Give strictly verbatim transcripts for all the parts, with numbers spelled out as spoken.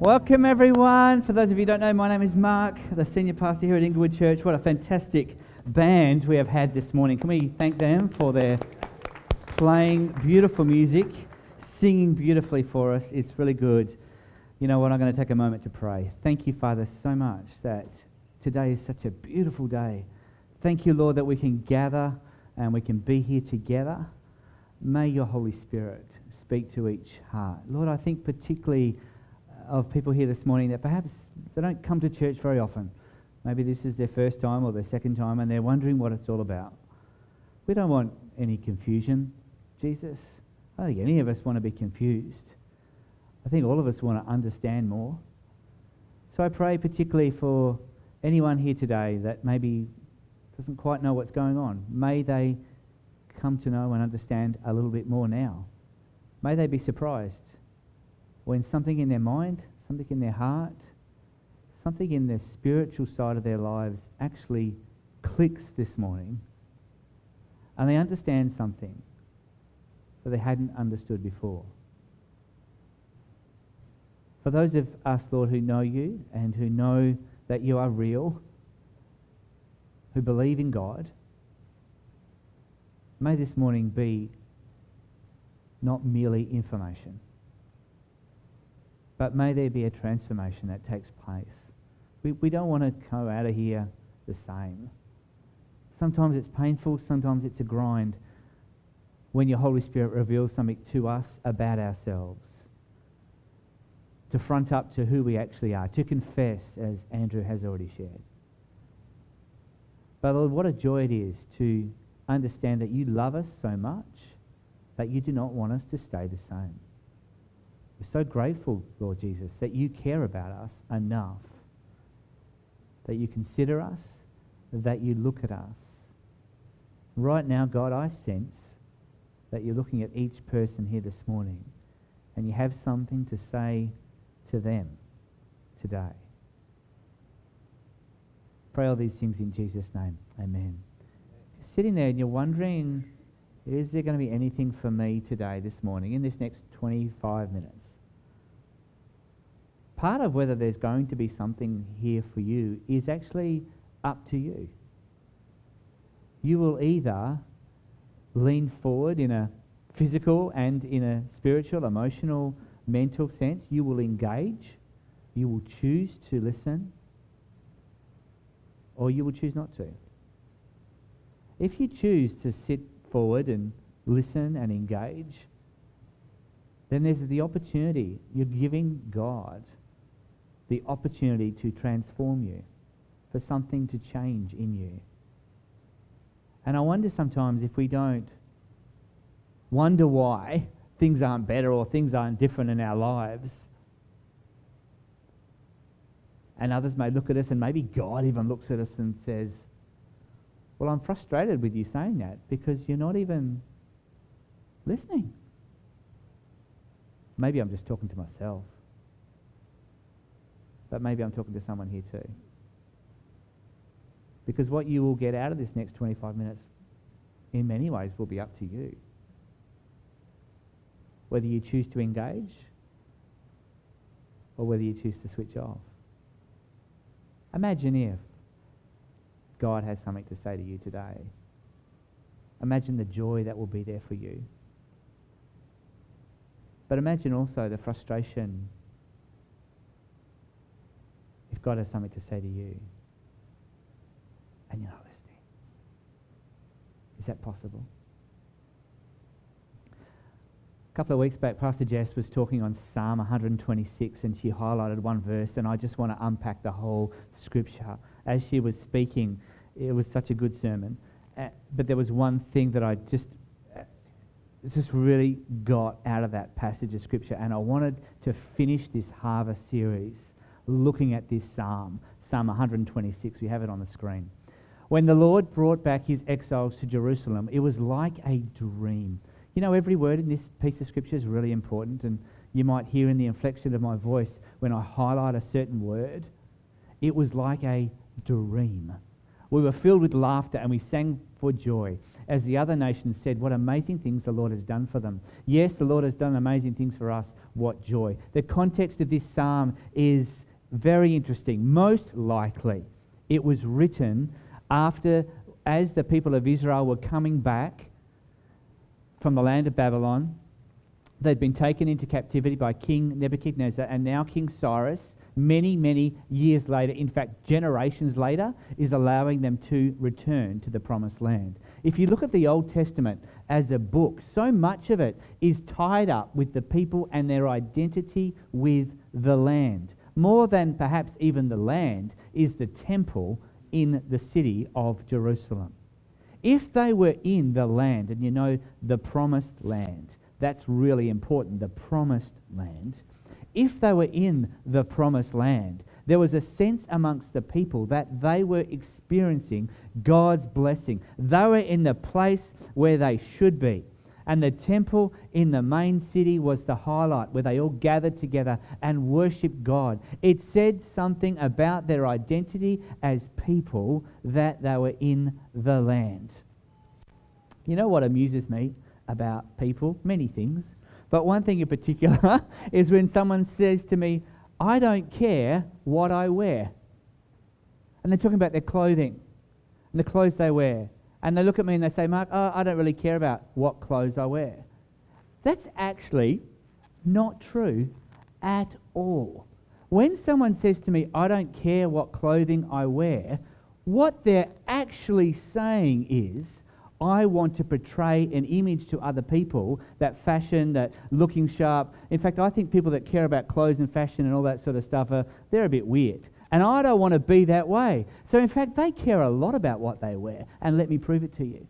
Welcome everyone. For those of you who don't know, my name is Mark, the senior pastor here at Inglewood Church. What a fantastic band we have had this morning. Can we thank them for their playing beautiful music, singing beautifully for us. It's really good. You know what, I'm going to take a moment to pray. Thank you, Father, so much that today is such a beautiful day. Thank you, Lord, that we can gather and we can be here together. May your Holy Spirit speak to each heart. Lord, I think particularly of people here this morning that perhaps they don't come to church very often. Maybe this is their first time or their second time and they're wondering what it's all about. We don't want any confusion, Jesus. I don't think any of us want to be confused. I think all of us want to understand more. So I pray particularly for anyone here today that maybe doesn't quite know what's going on. May they come to know and understand a little bit more now. May they be surprised when something in their mind, something in their heart, something in their spiritual side of their lives actually clicks this morning and they understand something that they hadn't understood before. For those of us, Lord, who know you and who know that you are real, who believe in God, may this morning be not merely information, but may there be a transformation that takes place. We, we don't want to go out of here the same. Sometimes it's painful, sometimes it's a grind when your Holy Spirit reveals something to us about ourselves, to front up to who we actually are, to confess, as Andrew has already shared. But Lord, what a joy it is to understand that you love us so much that you do not want us to stay the same. We're so grateful, Lord Jesus, that you care about us enough, that you consider us, that you look at us. Right now, God, I sense that you're looking at each person here this morning and you have something to say to them today. Pray all these things in Jesus' name. Amen. You're sitting there and you're wondering, is there going to be anything for me today, this morning, in this next twenty-five minutes? Part of whether there's going to be something here for you is actually up to you. You will either lean forward in a physical and in a spiritual, emotional, mental sense. You will engage. You will choose to listen. Or you will choose not to. If you choose to sit forward and listen and engage, then there's the opportunity. You're giving God the opportunity to transform you, for something to change in you. And I wonder sometimes if we don't wonder why things aren't better or things aren't different in our lives. And others may look at us, and maybe God even looks at us and says, well, I'm frustrated with you saying that because you're not even listening. Maybe I'm just talking to myself. But maybe I'm talking to someone here too. Because what you will get out of this next twenty-five minutes, in many ways, will be up to you. Whether you choose to engage or whether you choose to switch off. Imagine if God has something to say to you today. Imagine the joy that will be there for you. But imagine also the frustration if God has something to say to you and you're not listening. Is that possible? A couple of weeks back, Pastor Jess was talking on Psalm one twenty-six and she highlighted one verse, and I just want to unpack the whole scripture. As she was speaking, it was such a good sermon, uh, but there was one thing that I just uh, just really got out of that passage of scripture, and I wanted to finish this Harvest series looking at this psalm, Psalm one twenty-six. We have it on the screen. When the Lord brought back his exiles to Jerusalem, it was like a dream. You know, every word in this piece of scripture is really important, and you might hear in the inflection of my voice when I highlight a certain word, it was like a dream. We were filled with laughter and we sang for joy. as the other nations said what amazing things the Lord has done for them. Yes, the Lord has done amazing things for us. What joy. The context of this psalm is very interesting. Most likely, it was written after, as the people of Israel were coming back from the land of Babylon. They'd been taken into captivity by King Nebuchadnezzar, and now King Cyrus, many, many years later, in fact generations later, is allowing them to return to the promised land. If you look at the Old Testament as a book, so much of it is tied up with the people and their identity with the land. More than perhaps even the land is the temple in the city of Jerusalem. If they were in the land, and you know, the promised land, that's really important, the promised land. If they were in the promised land, there was a sense amongst the people that they were experiencing God's blessing. They were in the place where they should be. And the temple in the main city was the highlight, where they all gathered together and worshipped God. It said something about their identity as people that they were in the land. You know what amuses me about people? Many things. But one thing in particular is when someone says to me, I don't care what I wear. And they're talking about their clothing and the clothes they wear. And they look at me and they say, Mark, oh, I don't really care about what clothes I wear. That's actually not true at all. When someone says to me, I don't care what clothing I wear, what they're actually saying is, I want to portray an image to other people, that fashion, that looking sharp. In fact, I think people that care about clothes and fashion and all that sort of stuff, are they're a bit weird. And I don't want to be that way. So in fact, they care a lot about what they wear. And let me prove it to you.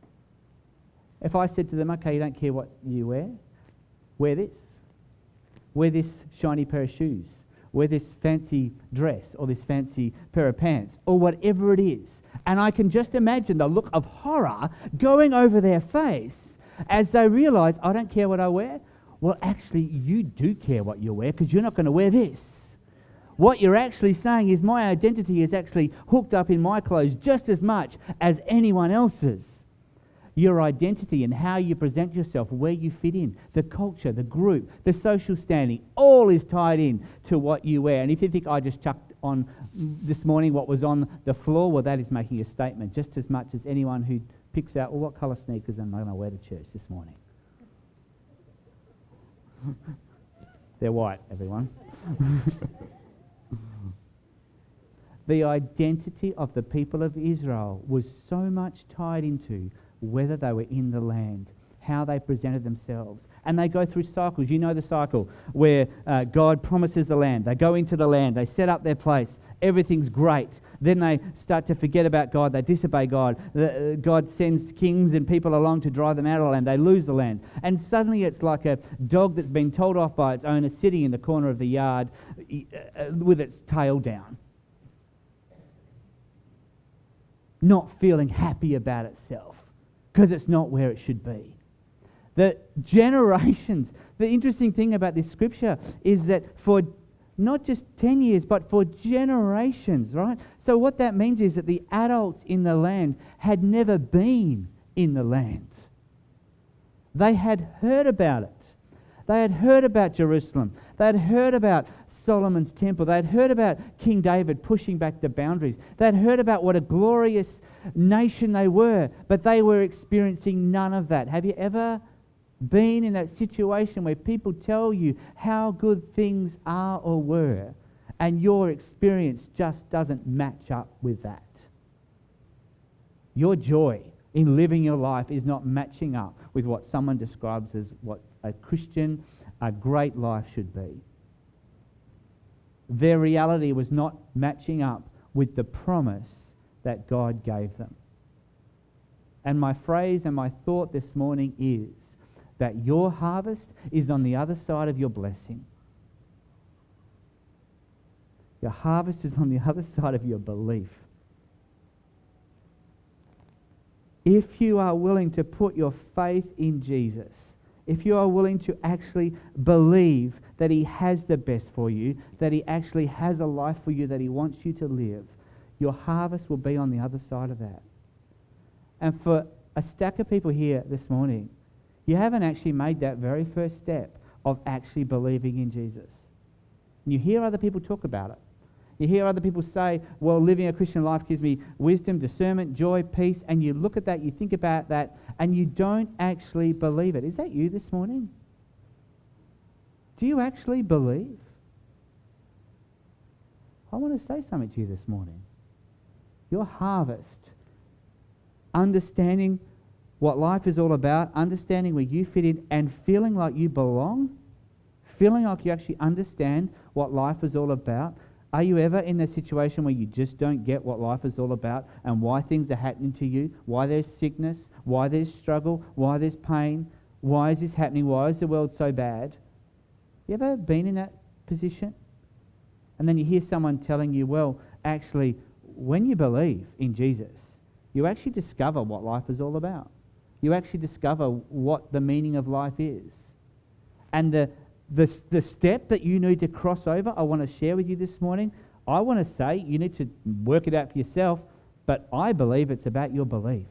If I said to them, okay, you don't care what you wear, wear this. Wear this shiny pair of shoes. Wear this fancy dress or this fancy pair of pants or whatever it is. And I can just imagine the look of horror going over their face as they realise, I don't care what I wear. Well, actually, you do care what you wear, because you're not going to wear this. What you're actually saying is my identity is actually hooked up in my clothes just as much as anyone else's. Your identity and how you present yourself, where you fit in, the culture, the group, the social standing, all is tied in to what you wear. And if you think I just chucked on this morning what was on the floor, well, that is making a statement just as much as anyone who picks out, well, what colour sneakers am I going to wear to church this morning? They're white, everyone. The identity of the people of Israel was so much tied into whether they were in the land, how they presented themselves. And they go through cycles. You know the cycle where uh, God promises the land. They go into the land. They set up their place. Everything's great. Then they start to forget about God. They disobey God. The, uh, God sends kings and people along to drive them out of the land. They lose the land. And suddenly it's like a dog that's been told off by its owner sitting in the corner of the yard uh, with its tail down. Not feeling happy about itself, because it's not where it should be. The generations, the interesting thing about this scripture is that for not just ten years, but for generations, right? So what that means is that the adults in the land had never been in the land. They had heard about it. They had heard about Jerusalem. They had heard about Solomon's temple. They had heard about King David pushing back the boundaries. They had heard about what a glorious nation they were, but they were experiencing none of that. Have you ever been in that situation where people tell you how good things are or were, and your experience just doesn't match up with that? Your joy in living your life is not matching up with what someone describes as what a Christian, a great life should be. Their reality was not matching up with the promise that God gave them. And my phrase and my thought this morning is that your harvest is on the other side of your blessing. Your harvest is on the other side of your belief. If you are willing to put your faith in Jesus, if you are willing to actually believe that He has the best for you, that He actually has a life for you that He wants you to live, your harvest will be on the other side of that. And for a stack of people here this morning, you haven't actually made that very first step of actually believing in Jesus. And you hear other people talk about it. You hear other people say, well, living a Christian life gives me wisdom, discernment, joy, peace, and you look at that, you think about that, and you don't actually believe it. Is that you this morning? Do you actually believe? I want to say something to you this morning. Your harvest, understanding what life is all about, understanding where you fit in, and feeling like you belong, feeling like you actually understand what life is all about. Are you ever in a situation where you just don't get what life is all about and why things are happening to you, why there's sickness, why there's struggle, why there's pain, why is this happening, why is the world so bad? You ever been in that position? And then you hear someone telling you, well, actually, when you believe in Jesus, you actually discover what life is all about. You actually discover what the meaning of life is. And the The, the step that you need to cross over, I want to share with you this morning. I want to say you need to work it out for yourself, but I believe it's about your belief.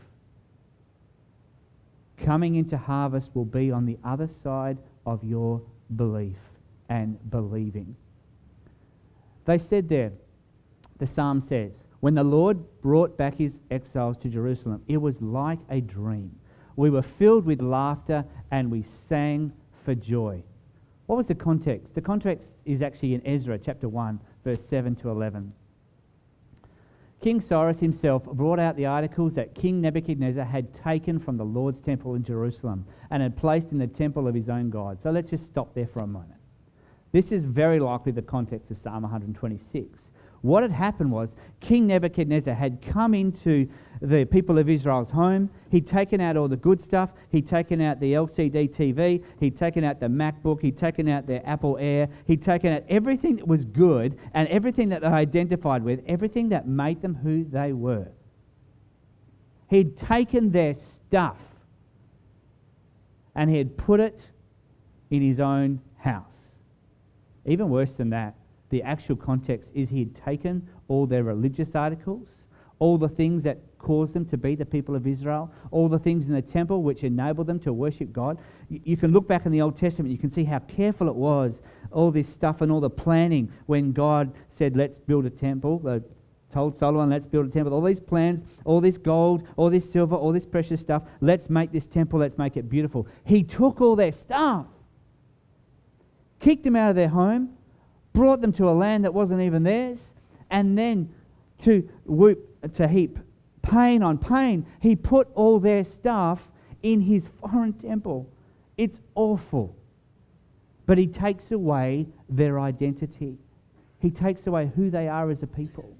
Coming into harvest will be on the other side of your belief and believing. They said there, the psalm says, when the Lord brought back his exiles to Jerusalem, it was like a dream. We were filled with laughter and we sang for joy. What was the context? The context is actually in Ezra chapter one, verse seven to eleven. King Cyrus himself brought out the articles that King Nebuchadnezzar had taken from the Lord's temple in Jerusalem and had placed in the temple of his own God. So let's just stop there for a moment. This is very likely the context of Psalm one twenty-six. What had happened was King Nebuchadnezzar had come into the people of Israel's home. He'd taken out all the good stuff. He'd taken out the L C D T V. He'd taken out the MacBook. He'd taken out their Apple Air. He'd taken out everything that was good and everything that they identified with, everything that made them who they were. He'd taken their stuff and he had put it in his own house. Even worse than that, the actual context is he had taken all their religious articles, all the things that caused them to be the people of Israel, all the things in the temple which enabled them to worship God. You, you can look back in the Old Testament, you can see how careful it was, all this stuff and all the planning when God said, let's build a temple, uh, told Solomon, let's build a temple, all these plans, all this gold, all this silver, all this precious stuff, let's make this temple, let's make it beautiful. He took all their stuff, kicked them out of their home, brought them to a land that wasn't even theirs, and then to whoop, to heap pain on pain, he put all their stuff in his foreign temple. It's awful. But he takes away their identity. He takes away who they are as a people.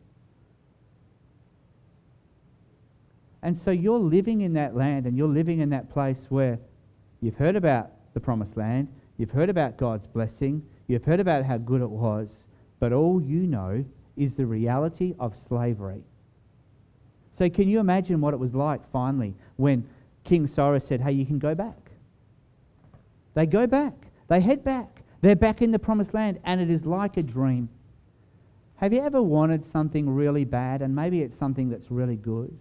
And so you're living in that land and you're living in that place where you've heard about the promised land, you've heard about God's blessing, you've heard about how good it was, but all you know is the reality of slavery. So can you imagine what it was like finally when King Cyrus said, hey, you can go back. They go back. They head back. They're back in the promised land and it is like a dream. Have you ever wanted something really bad and maybe it's something that's really good?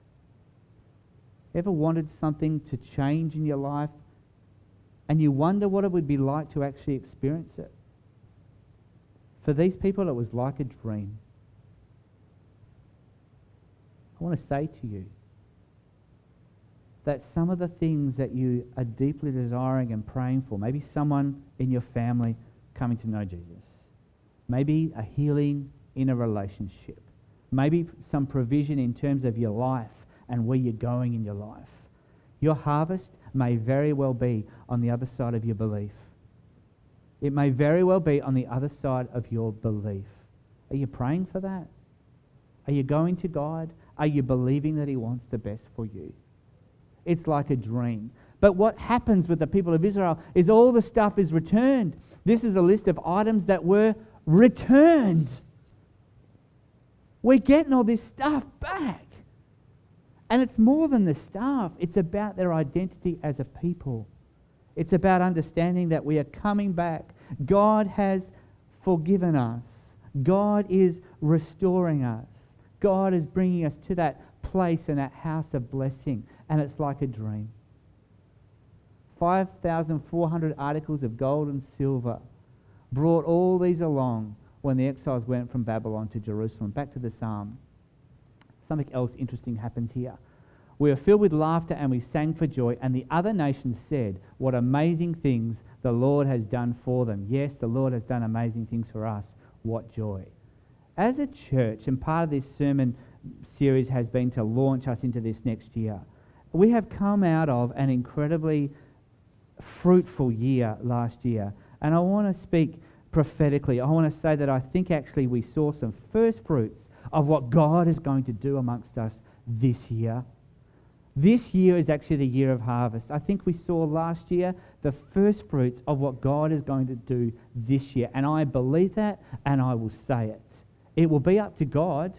Ever wanted something to change in your life and you wonder what it would be like to actually experience it? For these people, it was like a dream. I want to say to you that some of the things that you are deeply desiring and praying for, maybe someone in your family coming to know Jesus, maybe a healing in a relationship, maybe some provision in terms of your life and where you're going in your life. Your harvest may very well be on the other side of your belief. It may very well be on the other side of your belief. Are you praying for that? Are you going to God? Are you believing that He wants the best for you? It's like a dream. But what happens with the people of Israel is all the stuff is returned. This is a list of items that were returned. We're getting all this stuff back. And it's more than the stuff. It's about their identity as a people. It's about understanding that we are coming back. God has forgiven us. God is restoring us. God is bringing us to that place and that house of blessing. and it's like a dream. five thousand four hundred articles of gold and silver brought all these along when the exiles went from Babylon to Jerusalem. Back to the psalm. Something else interesting happens here. We were filled with laughter and we sang for joy, and the other nations said, what amazing things the Lord has done for them. Yes, the Lord has done amazing things for us. What joy. As a church, and part of this sermon series has been to launch us into this next year, we have come out of an incredibly fruitful year last year. And I want to speak prophetically. I want to say that I think actually we saw some first fruits of what God is going to do amongst us this year. This year is actually the year of harvest. I think we saw last year the first fruits of what God is going to do this year. And I believe that, and I will say it. It will be up to God.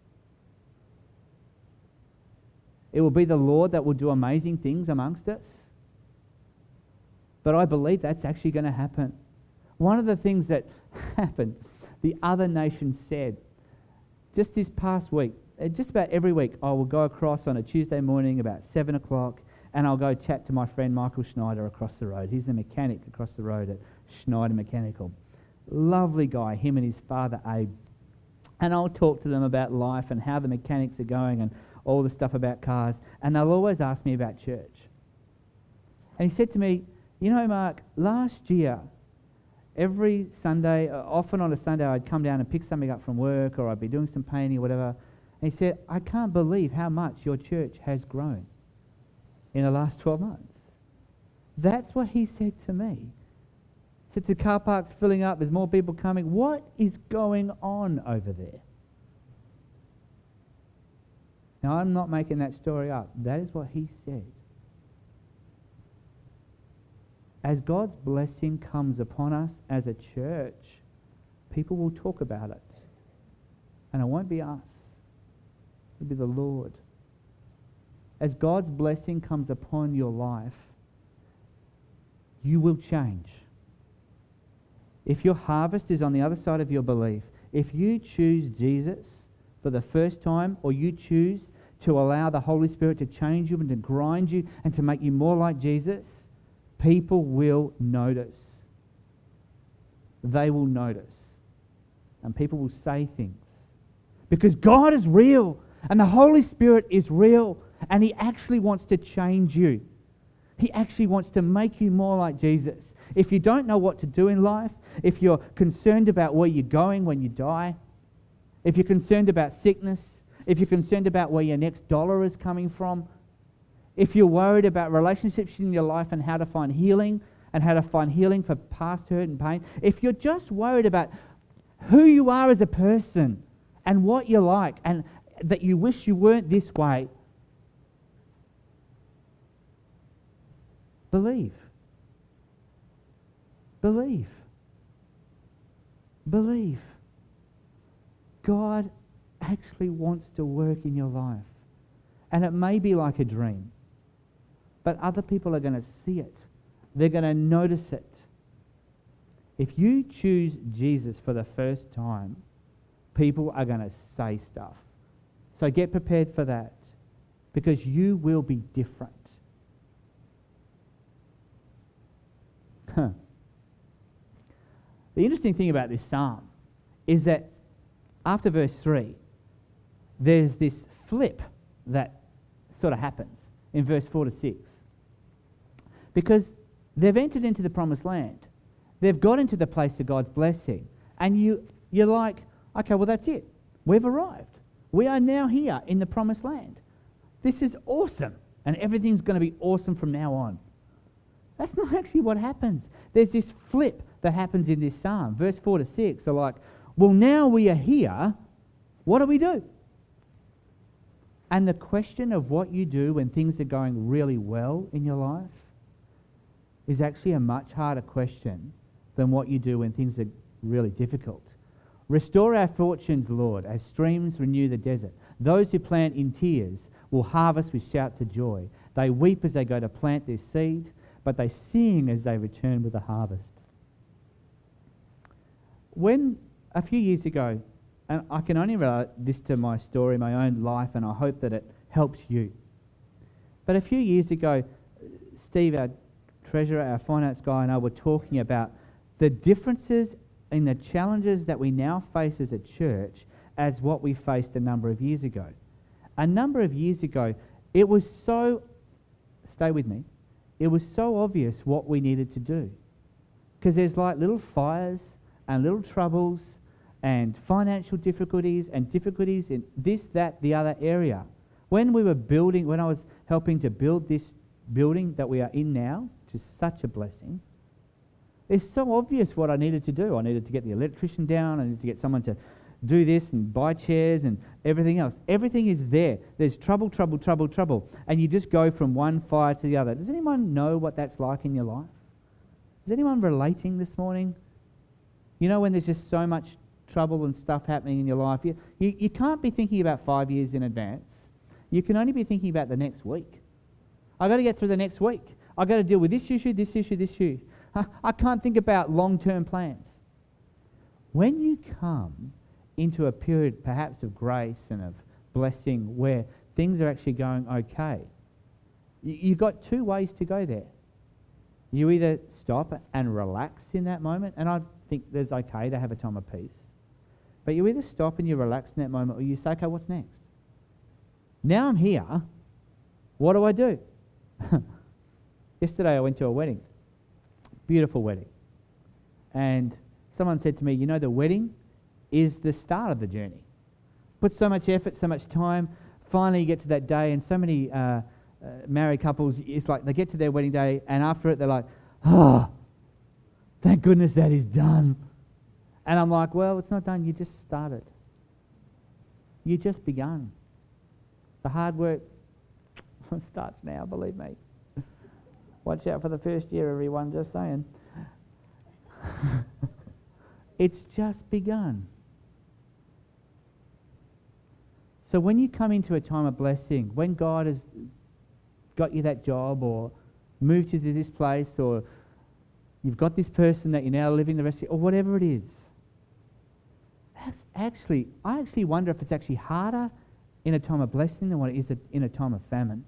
It will be the Lord that will do amazing things amongst us. But I believe that's actually going to happen. One of the things that happened, the other nations said, just this past week, just about every week, I will go across on a Tuesday morning about seven o'clock, and I'll go chat to my friend Michael Schneider across the road. He's the mechanic across the road at Schneider Mechanical. Lovely guy, him and his father Abe. And I'll talk to them about life and how the mechanics are going and all the stuff about cars. And they'll always ask me about church. And he said to me, you know, Mark, last year, every Sunday, uh, often on a Sunday, I'd come down and pick something up from work, or I'd be doing some painting or whatever. And he said, I can't believe how much your church has grown in the last twelve months. That's what he said to me. He said the car park's filling up, there's more people coming. What is going on over there? Now, I'm not making that story up. That is what he said. As God's blessing comes upon us as a church, people will talk about it. And it won't be us. It'll be the Lord. As God's blessing comes upon your life, you will change. If your harvest is on the other side of your belief, if you choose Jesus for the first time, or you choose to allow the Holy Spirit to change you and to grind you and to make you more like Jesus, people will notice. They will notice. And people will say things. Because God is real, and the Holy Spirit is real, and He actually wants to change you. He actually wants to make you more like Jesus. If you don't know what to do in life, if you're concerned about where you're going when you die, if you're concerned about sickness, if you're concerned about where your next dollar is coming from, if you're worried about relationships in your life and how to find healing, and how to find healing for past hurt and pain, if you're just worried about who you are as a person and what you're like and that you wish you weren't this way, believe. Believe. Believe. God actually wants to work in your life. And it may be like a dream, but other people are going to see it. They're going to notice it. If you choose Jesus for the first time, people are going to say stuff. So get prepared for that, because you will be different. Huh. The interesting thing about this psalm is that after verse three, there's this flip that sort of happens in verse four to six. Because they've entered into the promised land. They've got into the place of God's blessing. And you, you're like, okay, well, that's it. We've arrived. We are now here in the promised land. This is awesome. And everything's going to be awesome from now on. That's not actually what happens. There's this flip that happens in this psalm. Verse four to six are like, well, now we are here. What do we do? And the question of what you do when things are going really well in your life is actually a much harder question than what you do when things are really difficult. Restore our fortunes, Lord, as streams renew the desert. Those who plant in tears will harvest with shouts of joy. They weep as they go to plant their seed, but they sing as they return with the harvest. When, a few years ago, and I can only relate this to my story, my own life, and I hope that it helps you. But a few years ago, Steve, our treasurer, our finance guy, and I were talking about the differences in the challenges that we now face as a church as what we faced a number of years ago. A number of years ago, it was so, stay with me, it was so obvious what we needed to do. Because there's like little fires and little troubles and financial difficulties and difficulties in this, that, the other area. When we were building, when I was helping to build this building that we are in now, which is such a blessing, it's so obvious what I needed to do. I needed to get the electrician down, I needed to get someone to do this and buy chairs and everything else. Everything is there. There's trouble, trouble, trouble, trouble. And you just go from one fire to the other. Does anyone know what that's like in your life? Is anyone relating this morning? You know when there's just so much trouble and stuff happening in your life, you, you, you can't be thinking about five years in advance. You can only be thinking about the next week. I've got to get through the next week. I've got to deal with this issue, this issue, this issue. I can't think about long-term plans. When you come into a period perhaps of grace and of blessing where things are actually going okay, you've got two ways to go there. You either stop and relax in that moment, and I think there's okay to have a time of peace, but you either stop and you relax in that moment, or you say, okay, what's next? Now I'm here, what do I do? Yesterday I went to a wedding, beautiful wedding, and someone said to me, you know, the wedding is the start of the journey. Put so much effort, so much time, finally you get to that day, and so many uh, uh, married couples, it's like they get to their wedding day, and after it they're like, oh, thank goodness that is done. And I'm like, well, it's not done, you just started. You just begun. The hard work starts now, believe me. Watch out for the first year, everyone, just saying. It's just begun. So when you come into a time of blessing, when God has got you that job or moved you to this place, or you've got this person that you're now living the rest of your, or whatever it is, that's actually, I actually wonder if it's actually harder in a time of blessing than what it is in a time of famine.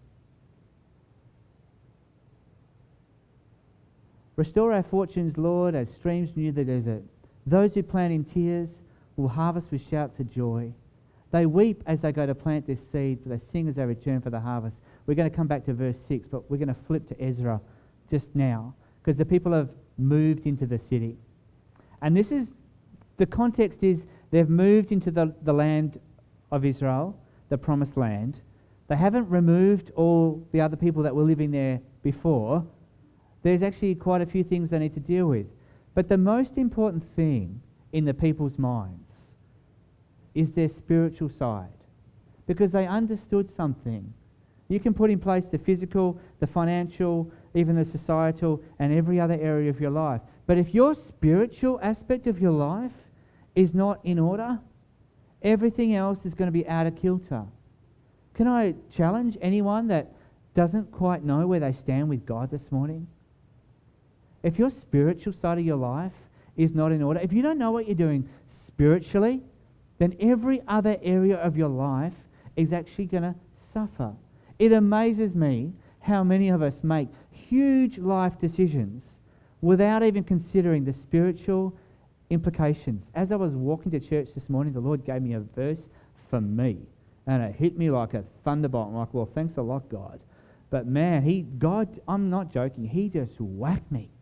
Restore our fortunes, Lord, as streams renew the desert. Those who plant in tears will harvest with shouts of joy. They weep as they go to plant their seed, but they sing as they return for the harvest. We're going to come back to verse six, but we're going to flip to Ezra just now, because the people have moved into the city. And this is, the context is, they've moved into the, the land of Israel, the promised land. They haven't removed all the other people that were living there before. There's actually quite a few things they need to deal with. But the most important thing in the people's minds is their spiritual side, because they understood something. You can put in place the physical, the financial, even the societal, and every other area of your life. But if your spiritual aspect of your life is not in order, everything else is going to be out of kilter. Can I challenge anyone that doesn't quite know where they stand with God this morning? If your spiritual side of your life is not in order, if you don't know what you're doing spiritually, then every other area of your life is actually going to suffer. It amazes me how many of us make huge life decisions without even considering the spiritual implications. As I was walking to church this morning, the Lord gave me a verse for me, and it hit me like a thunderbolt. I'm like, well, thanks a lot, God. But man, he, God, I'm not joking, he just whacked me.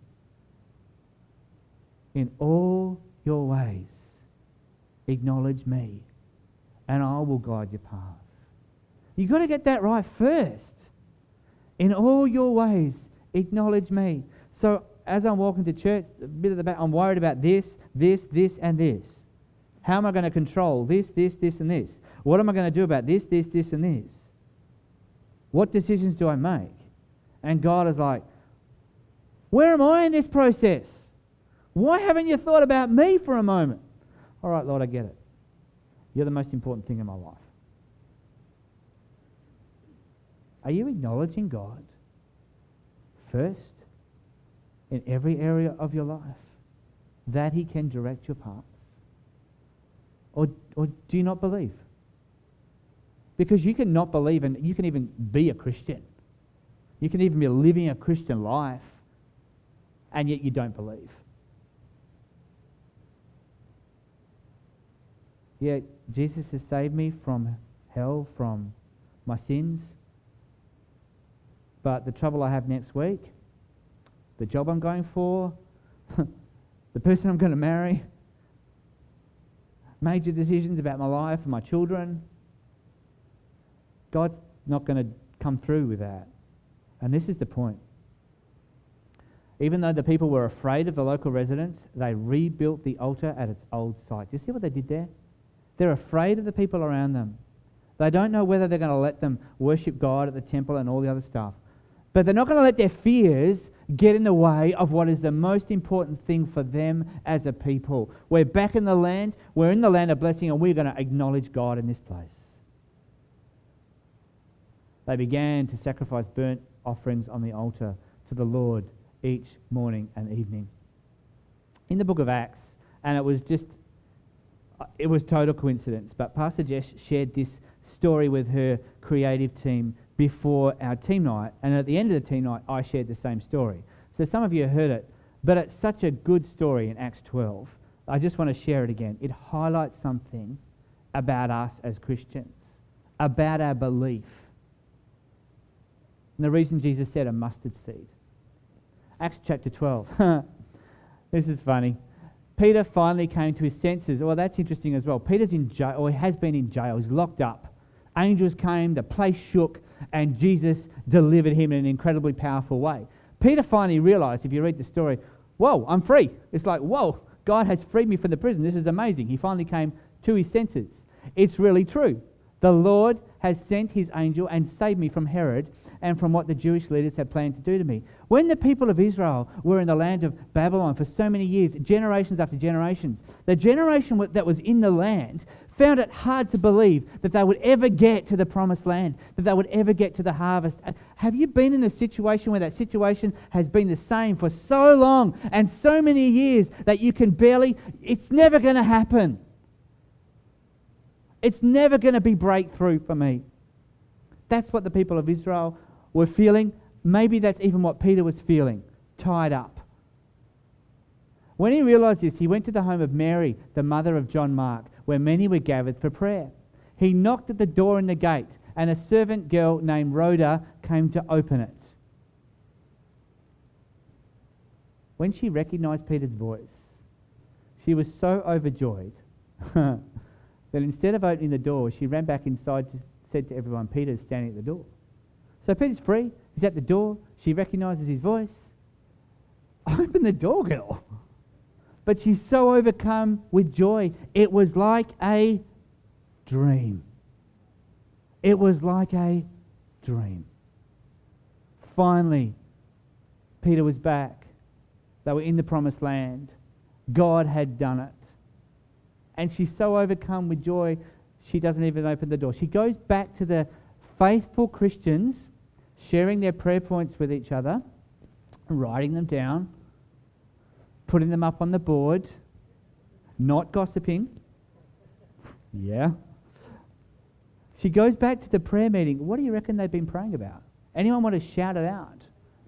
In all your ways, acknowledge me, and I will guide your path. You've got to get that right first. In all your ways, acknowledge me. So as I'm walking to church, a bit at the back, I'm worried about this, this, this, and this. How am I going to control this, this, this, and this? What am I going to do about this, this, this, and this? What decisions do I make? And God is like, where am I in this process? Why haven't you thought about me for a moment? All right, Lord, I get it. You're the most important thing in my life. Are you acknowledging God first in every area of your life, that he can direct your paths? Or, or do you not believe? Because you can not believe, and you can even be a Christian You can even be living a Christian life, and yet you don't believe. Yeah, Jesus has saved me from hell, from my sins. But the trouble I have next week, the job I'm going for, the person I'm going to marry, major decisions about my life and my children, God's not going to come through with that. And this is the point. Even though the people were afraid of the local residents, they rebuilt the altar at its old site. Do you see what they did there? They're afraid of the people around them. They don't know whether they're going to let them worship God at the temple and all the other stuff. But they're not going to let their fears get in the way of what is the most important thing for them as a people. We're back in the land, we're in the land of blessing, and we're going to acknowledge God in this place. They began to sacrifice burnt offerings on the altar to the Lord each morning and evening. In the book of Acts, and it was just, it was total coincidence, but Pastor Jess shared this story with her creative team before our team night, and at the end of the team night, I shared the same story. So some of you heard it, but it's such a good story in Acts twelve. I just want to share it again. It highlights something about us as Christians, about our belief. And the reason Jesus said a mustard seed. Acts chapter twelve. This is funny. Peter finally came to his senses. Well, that's interesting as well. Peter's in jail, or he has been in jail. He's locked up. Angels came, the place shook, and Jesus delivered him in an incredibly powerful way. Peter finally realized, if you read the story, whoa, I'm free. It's like, whoa, God has freed me from the prison. This is amazing. He finally came to his senses. It's really true. The Lord has sent his angel and saved me from Herod and from what the Jewish leaders had planned to do to me. When the people of Israel were in the land of Babylon for so many years, generations after generations, the generation that was in the land found it hard to believe that they would ever get to the promised land, that they would ever get to the harvest. Have you been in a situation where that situation has been the same for so long and so many years that you can barely, it's never going to happen. It's never going to be breakthrough for me. That's what the people of Israel were feeling. Maybe that's even what Peter was feeling, tied up. When he realized this, he went to the home of Mary, the mother of John Mark, where many were gathered for prayer. He knocked at the door in the gate, and a servant girl named Rhoda came to open it. When she recognized Peter's voice, she was so overjoyed that instead of opening the door, she ran back inside to said to everyone, Peter's standing at the door. So Peter's free. He's at the door. She recognizes his voice. Open the door, girl. But she's so overcome with joy. It was like a dream. It was like a dream. Finally, Peter was back. They were in the promised land. God had done it. And she's so overcome with joy, she doesn't even open the door. She goes back to the faithful Christians, sharing their prayer points with each other, writing them down, putting them up on the board, not gossiping. Yeah. She goes back to the prayer meeting. What do you reckon they've been praying about? Anyone want to shout it out?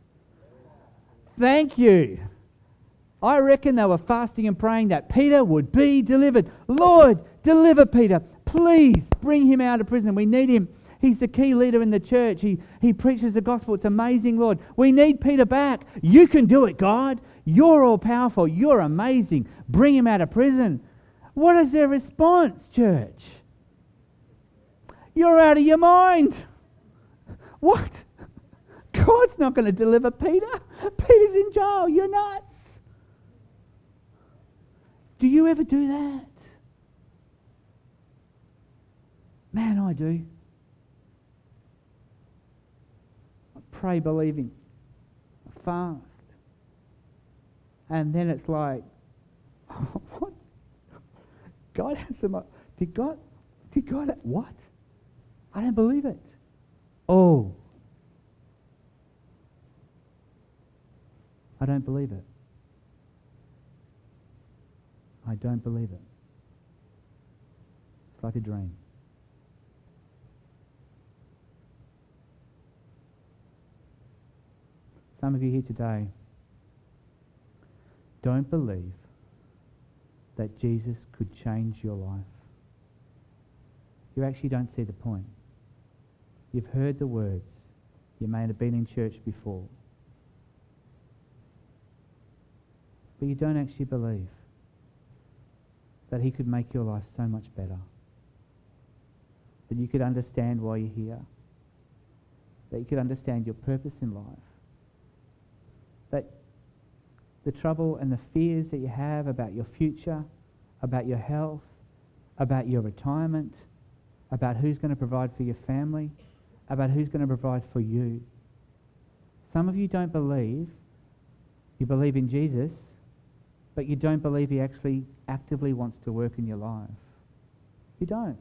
Thank you. I reckon they were fasting and praying that Peter would be delivered. Lord, deliver Peter. Please bring him out of prison. We need him. He's the key leader in the church. He, he preaches the gospel. It's amazing, Lord. We need Peter back. You can do it, God. You're all powerful. You're amazing. Bring him out of prison. What is their response, church? You're out of your mind. What? God's not going to deliver Peter. Peter's in jail. You're nuts. Do you ever do that? Man, I do. I pray believing. I fast. And then it's like, what? God has some... Did God... Did God... What? I don't believe it. Oh. I don't believe it. I don't believe it. It's like a dream. Some of you here today don't believe that Jesus could change your life. You actually don't see the point. You've heard the words. You may have been in church before. But you don't actually believe that he could make your life so much better. That you could understand why you're here. That you could understand your purpose in life. That the trouble and the fears that you have about your future, about your health, about your retirement, about who's going to provide for your family, about who's going to provide for you. Some of you don't believe, you believe in Jesus, but you don't believe he actually actively wants to work in your life. You don't.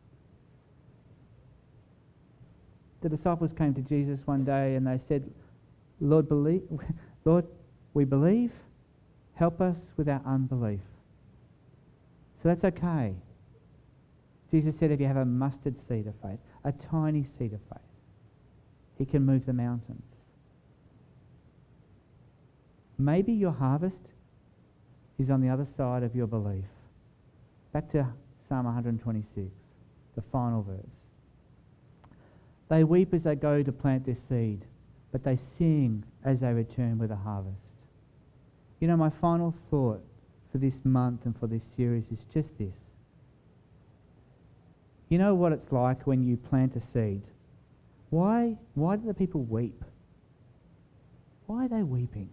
The disciples came to Jesus one day and they said, Lord, believe, Lord, we believe, help us with our unbelief. So that's okay. Jesus said if you have a mustard seed of faith, a tiny seed of faith, he can move the mountains. Maybe your harvest is on the other side of your belief. Back to Psalm one twenty-six, the final verse. They weep as they go to plant their seed, but they sing as they return with a harvest. You know, my final thought for this month and for this series is just this. You know what it's like when you plant a seed? Why, why do the people weep? Why are they weeping?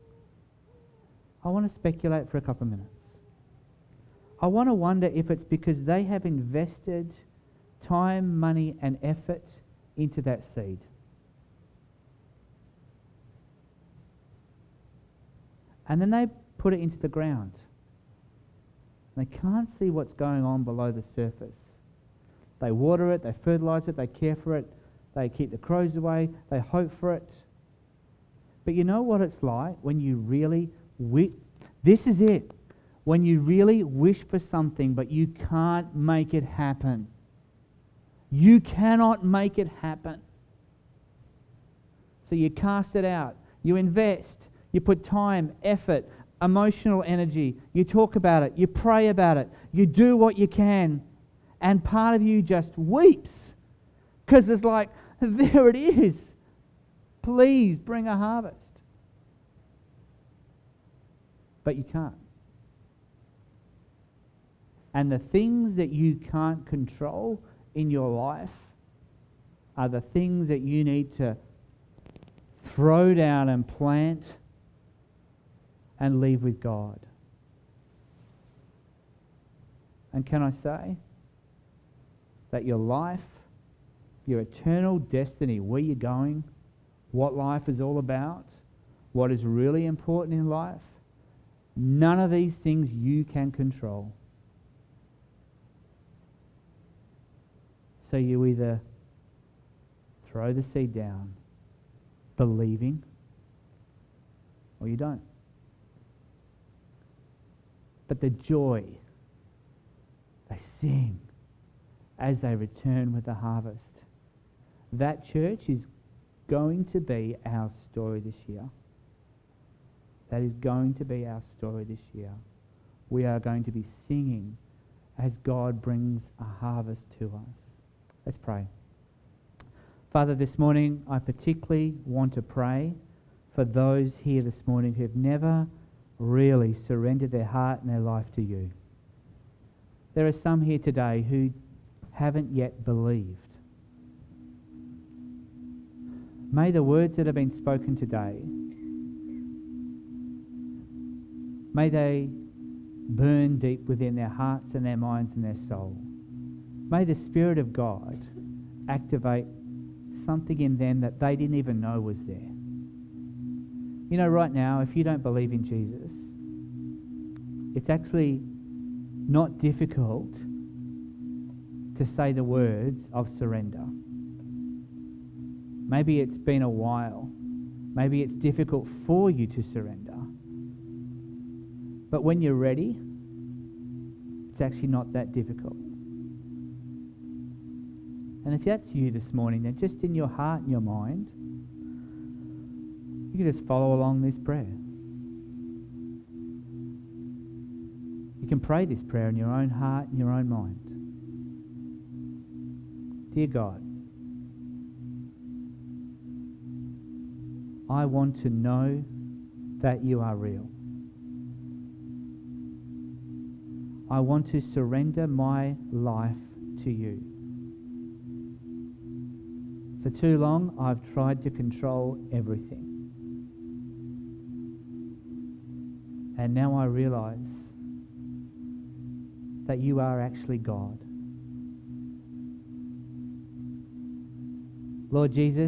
I want to speculate for a couple of minutes. I want to wonder if it's because they have invested time, money, and effort into that seed. And then they put it into the ground. They can't see what's going on below the surface. They water it, they fertilize it, they care for it, they keep the crows away, they hope for it. But you know what it's like when you really wish? This is it. When you really wish for something, but you can't make it happen. You cannot make it happen. So you cast it out. You invest. You put time, effort, emotional energy. You talk about it. You pray about it. You do what you can. And part of you just weeps. Because it's like, there it is. Please bring a harvest. But you can't. And the things that you can't control in your life are the things that you need to throw down and plant and leave with God. And can I say that your life, your eternal destiny, where you're going, what life is all about, what is really important in life, none of these things you can control. So you either throw the seed down, believing, or you don't. But the joy, they sing as they return with the harvest. That, church, is going to be our story this year. That is going to be our story this year. We are going to be singing as God brings a harvest to us. Let's pray. Father, this morning I particularly want to pray for those here this morning who have never really surrendered their heart and their life to you. There are some here today who haven't yet believed. May the words that have been spoken today, may they burn deep within their hearts and their minds and their soul. May the Spirit of God activate something in them that they didn't even know was there. You know, right now, if you don't believe in Jesus, it's actually not difficult to say the words of surrender. Maybe it's been a while. Maybe it's difficult for you to surrender. But when you're ready, it's actually not that difficult. And if that's you this morning, then just in your heart and your mind, You can just follow along this prayer. You can pray this prayer in your own heart and your own mind. Dear God, I want to know that you are real. I want to surrender my life to you. For too long, I've tried to control everything. And now I realize that you are actually God. Lord Jesus,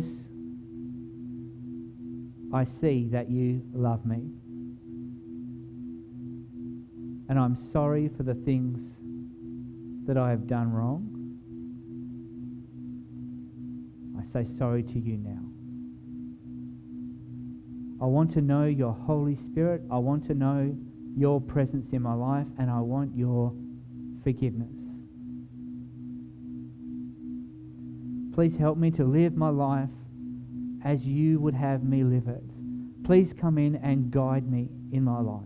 I see that you love me. And I'm sorry for the things that I have done wrong. I say sorry to you now. I want to know your Holy Spirit. I want to know your presence in my life, and I want your forgiveness. Please help me to live my life as you would have me live it. Please come in and guide me in my life.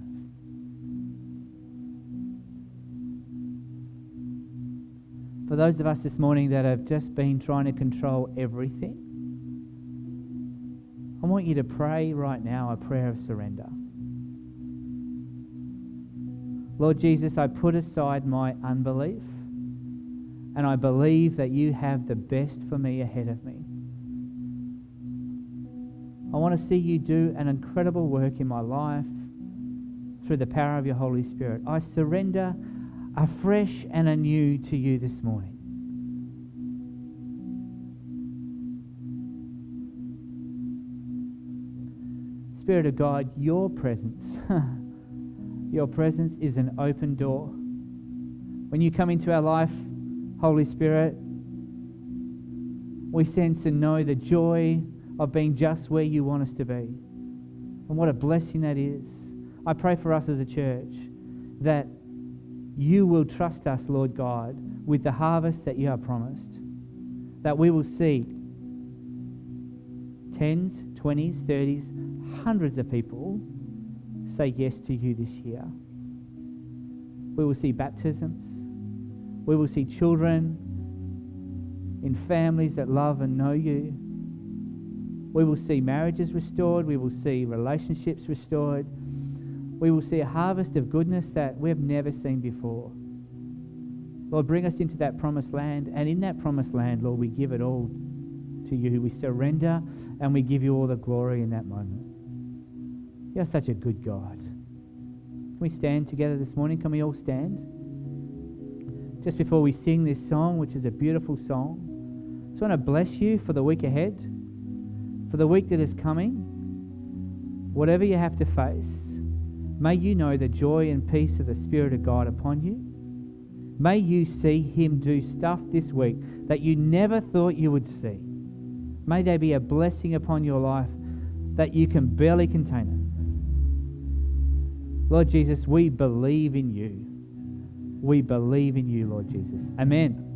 For those of us this morning that have just been trying to control everything, I want you to pray right now a prayer of surrender. Lord Jesus, I put aside my unbelief, and I believe that you have the best for me ahead of me. I want to see you do an incredible work in my life through the power of your Holy Spirit. I surrender afresh and anew to you this morning. Spirit of God, your presence, your presence is an open door. When you come into our life, Holy Spirit, we sense and know the joy of being just where you want us to be. And what a blessing that is. I pray for us as a church that you will trust us, Lord God, with the harvest that you have promised. That we will see tens, twenties, thirties, hundreds of people say yes to you this year. We will see baptisms. We will see children in families that love and know you. We will see marriages restored. We will see relationships restored. We will see a harvest of goodness that we have never seen before. Lord, bring us into that promised land. And in that promised land, Lord, we give it all to you. We surrender and we give you all the glory in that moment. You're such a good God. Can we stand together this morning? Can we all stand? Just before we sing this song, which is a beautiful song, I just want to bless you for the week ahead, for the week that is coming. Whatever you have to face, may you know the joy and peace of the Spirit of God upon you. May you see him do stuff this week that you never thought you would see. May there be a blessing upon your life that you can barely contain it. Lord Jesus, we believe in you. We believe in you, Lord Jesus. Amen.